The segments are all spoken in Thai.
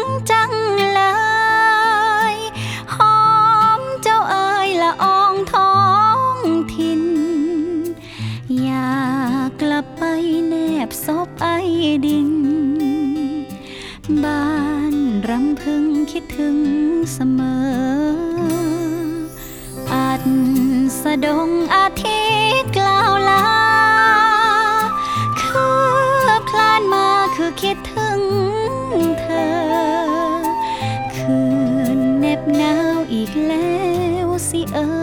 จังเลยหอมเจ้าเอ๋ยละอองท้องถิ่นอยากกลับไปแนบศพไอดินบ้านรำพึงคิดถึงเสมออัดสะดงอาทิตย์กล่าวลาคือคลานมาคือคิดถึงเธอคืนเหน็บหนาวอีกแล้วสิ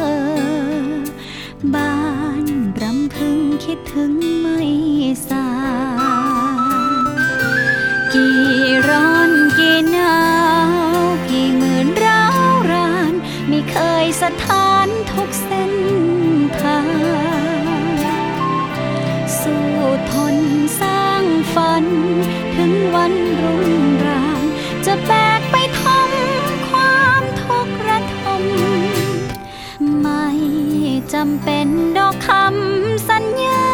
บ้านรำพึงคิดถึงไม่สายกี่ร้อนกี่หนาวกี่หมื่นร้าวรานไม่เคยสถานทุกเส้นทางสู้ทนสร้างฝันถึงวันรุ่งรางจะแบกไปทำความทุกข์ระทมไม่จำเป็นดอกคำสัญญา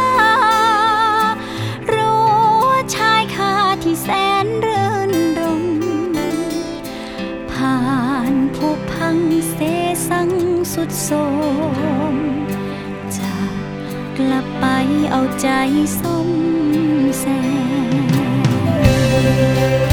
รู้ว่าชายคาที่แสนรื่นรมผ่านผุพังเสสังสุดโทรมจะกลับไปเอาใจส้มแซม